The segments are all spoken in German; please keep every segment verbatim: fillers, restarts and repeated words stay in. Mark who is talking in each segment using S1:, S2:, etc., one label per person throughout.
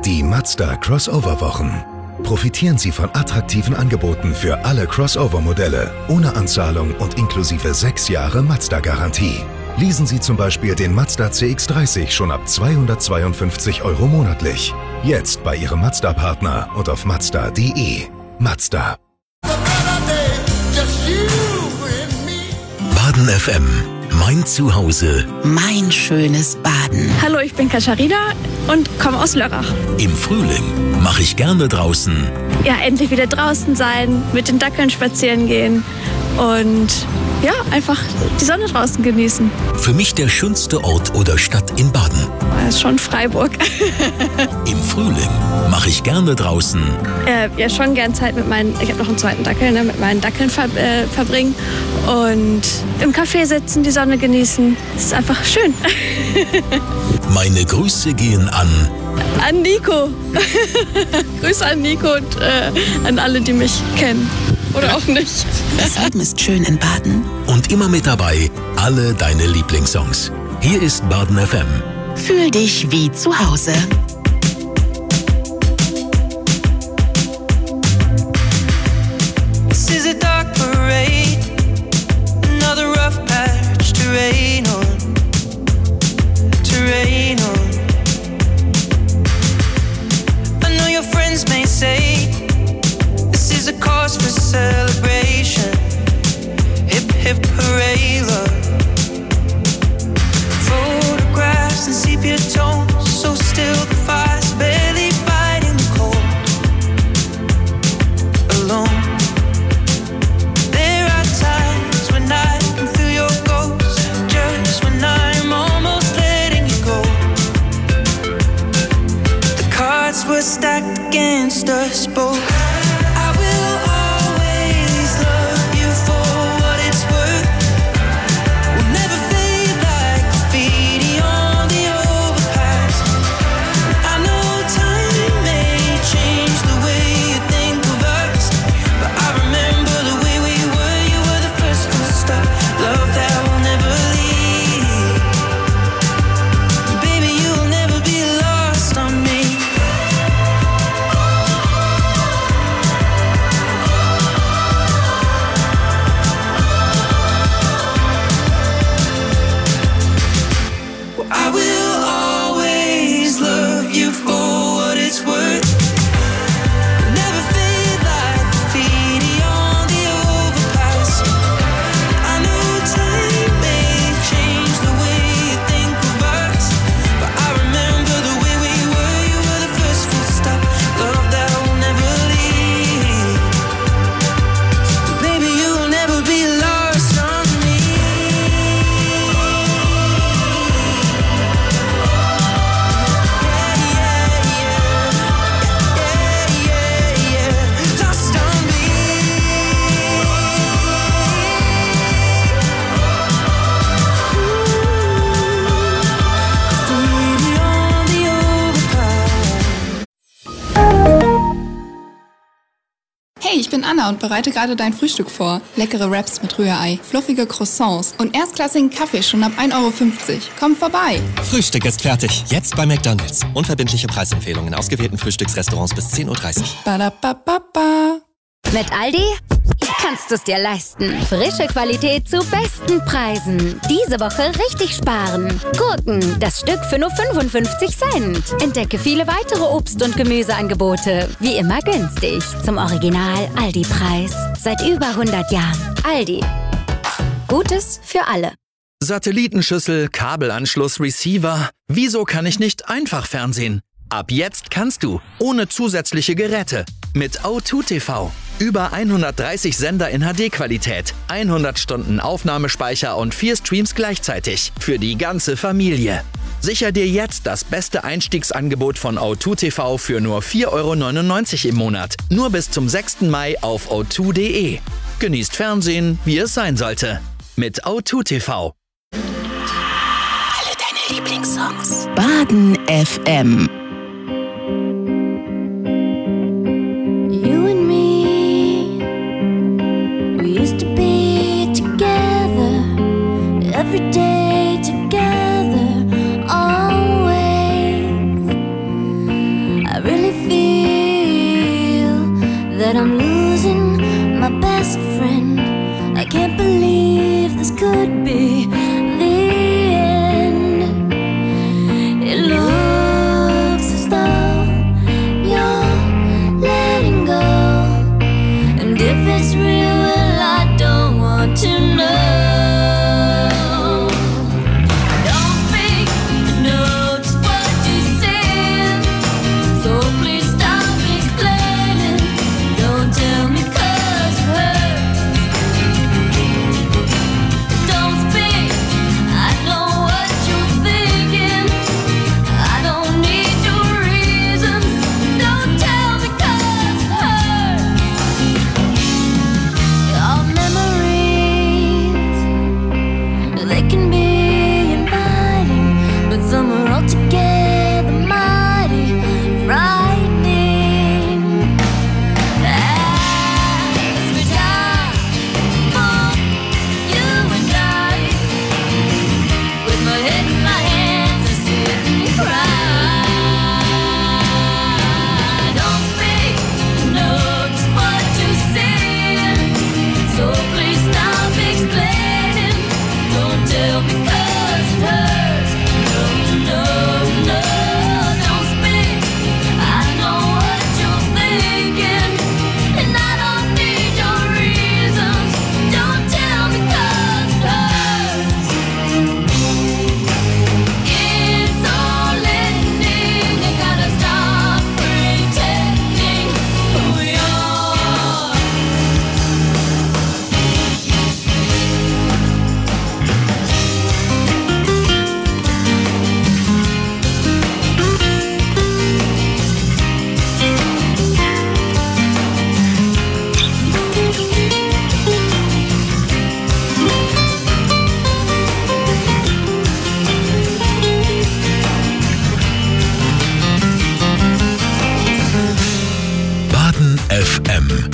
S1: Die Mazda Crossover-Wochen. Profitieren Sie von attraktiven Angeboten für alle Crossover-Modelle, ohne Anzahlung und inklusive sechs Jahre Mazda-Garantie. Leasen Sie zum Beispiel den Mazda C X dreißig schon ab zweihundertzweiundfünfzig Euro monatlich. Jetzt bei Ihrem Mazda-Partner und auf mazda punkt de. Mazda.
S2: Baden F M. Mein Zuhause.
S3: Mein schönes Baden.
S4: Hallo, ich bin Katharina und komme aus Lörrach.
S2: Im Frühling mache ich gerne draußen.
S4: Ja, endlich wieder draußen sein, mit den Dackeln spazieren gehen und ja, einfach die Sonne draußen genießen.
S2: Für mich der schönste Ort oder Stadt in Baden.
S4: Das ist schon Freiburg.
S2: Im Frühling mache ich gerne draußen.
S4: Äh, ja, schon gern Zeit mit meinen, ich habe noch einen zweiten Dackel, ne, mit meinen Dackeln ver, äh, verbringen und im Café sitzen, die Sonne genießen. Das ist einfach schön.
S2: Meine Grüße gehen an...
S4: An Nico. Grüße an Nico und äh, an alle, die mich kennen. Oder auch nicht.
S3: Das Leben ist schön in Baden.
S2: Und immer mit dabei alle deine Lieblingssongs. Hier ist Baden F M.
S3: Fühl dich wie zu Hause.
S5: This is a dark parade, another rough patch to rain on, to rain on. I know your friends may say this is a cause for celebration. Hip hip hooray, love. Photographs and sepia tones, so still the fire's barely fighting the cold. Alone. There are times when I can feel your ghost, just when I'm almost letting you go. The cards were stacked against us both.
S6: Ich bin Anna und bereite gerade dein Frühstück vor. Leckere Wraps mit Rührei, fluffige Croissants und erstklassigen Kaffee schon ab ein Euro fünfzig. Komm vorbei.
S7: Frühstück ist fertig. Jetzt bei McDonald's. Unverbindliche Preisempfehlungen in ausgewählten Frühstücksrestaurants bis zehn Uhr dreißig.
S6: Badabababa.
S8: Mit Aldi kannst du es dir leisten. Frische Qualität zu besten Preisen. Diese Woche richtig sparen. Gurken, das Stück für nur fünfundfünfzig Cent. Entdecke viele weitere Obst- und Gemüseangebote. Wie immer günstig. Zum Original Aldi-Preis. Seit über hundert Jahren. Aldi. Gutes für alle.
S9: Satellitenschüssel, Kabelanschluss, Receiver. Wieso kann ich nicht einfach Fernsehen? Ab jetzt kannst du, ohne zusätzliche Geräte. Mit O zwei T V. Über hundertdreißig Sender in H D-Qualität, hundert Stunden Aufnahmespeicher und vier Streams gleichzeitig. Für die ganze Familie. Sicher dir jetzt das beste Einstiegsangebot von O zwei T V für nur vier Euro neunundneunzig im Monat. Nur bis zum sechsten Mai auf o zwei punkt de. Genießt Fernsehen, wie es sein sollte. Mit O zwei T V.
S3: Alle deine Lieblingssongs. Baden F M.
S10: You and me, we used to be together, every day together, always. I that I'm losing my best friend. I can't believe this could be the end. It looks as though you're letting go, and if it's real, well, I don't want to know.
S2: F M.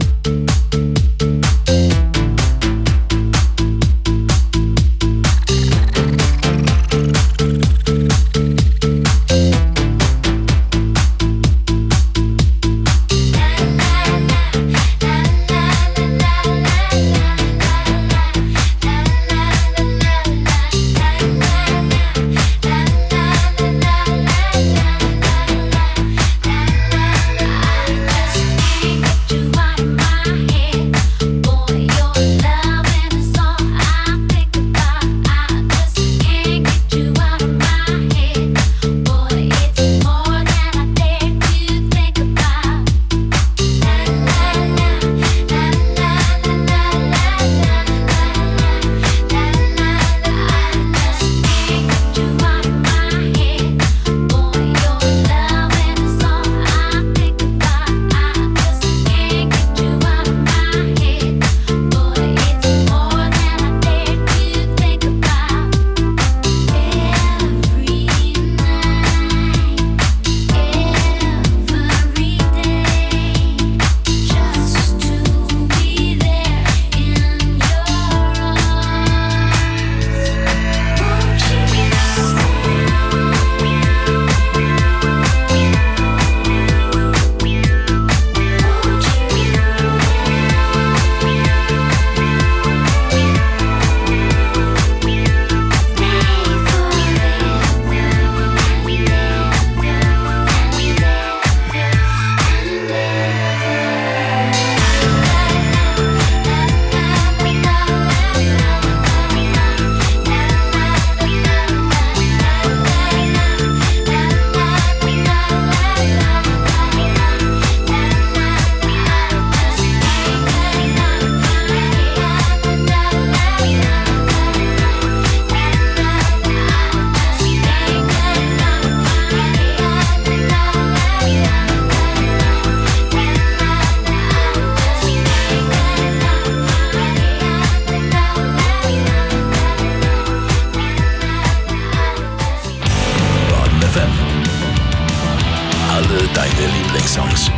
S2: Deine Lieblingssongs.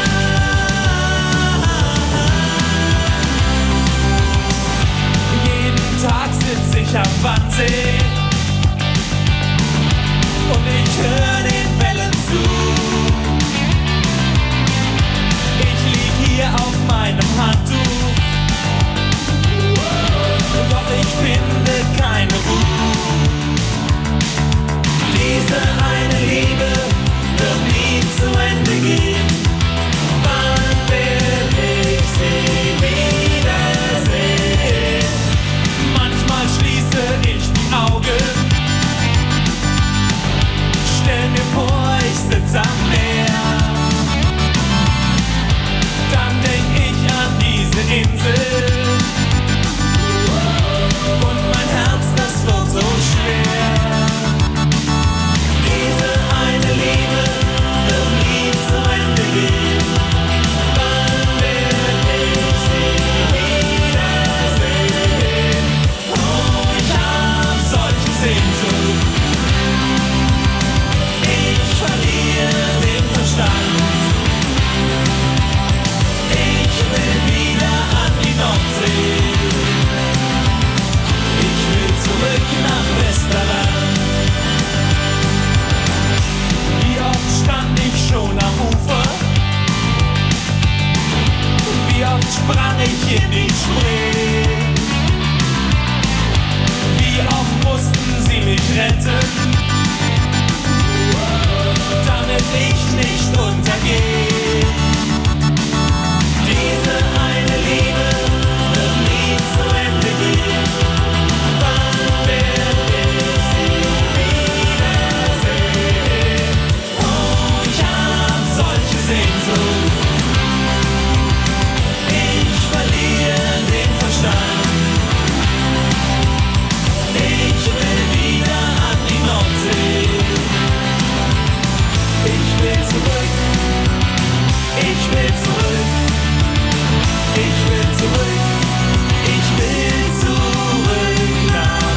S5: Jeden sprang ich in die Spree. Wie oft mussten sie mich retten, damit ich nicht untergehe. Diese eine Liebe wird nie zu Ende gehen. Wann werde ich sie wiedersehen? Oh, ich hab solche Sehnsucht. Ich verliere den Verstand. Ich will wieder an die Nordsee. Ich will zurück. Ich will zurück. Ich will zurück. Ich will zurück nach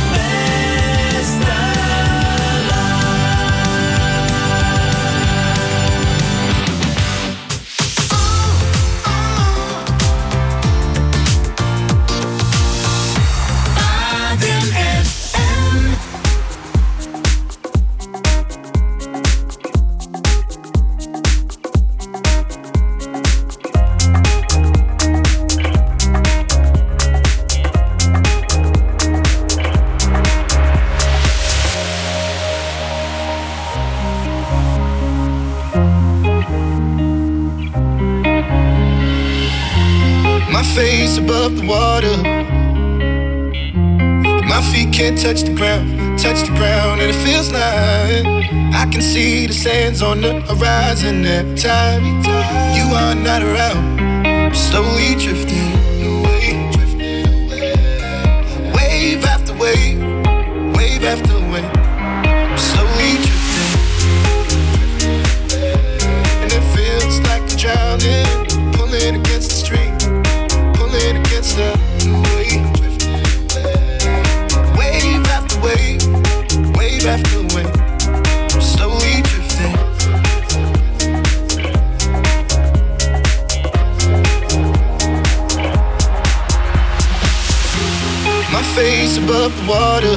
S11: face above the water. My feet can't touch the ground, touch the ground, and it feels like I can see the sands on the horizon every time you are not around. I'm slowly drifting away, drifting away. Wave after wave, wave after wave. I'm slowly drifting, and it feels like I'm drowning, pulling against the stream. Against the wave, wave after wave, wave after wave, I'm slowly drifting. My face above the water,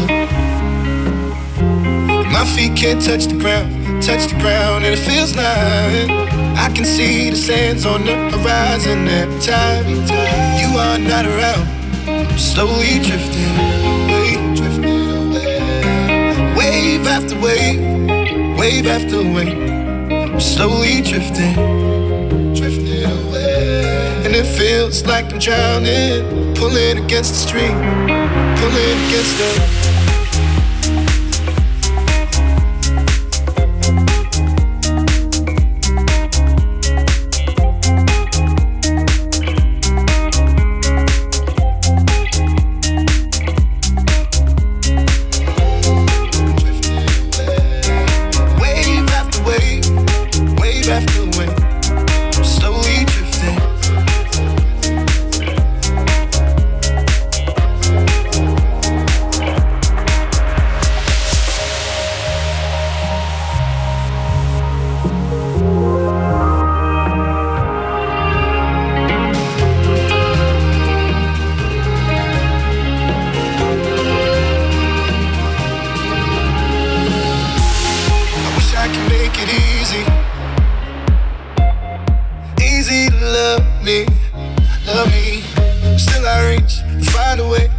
S11: my feet can't touch the ground, touch the ground, and it feels like I can see the sands on the horizon every time you are not around. I'm slowly drifting away, drifting away. Wave after wave, wave after wave. I'm slowly drifting, drifting away. And it feels like I'm drowning, pulling against the stream, pulling against the love me, love me. Still I reach, find a way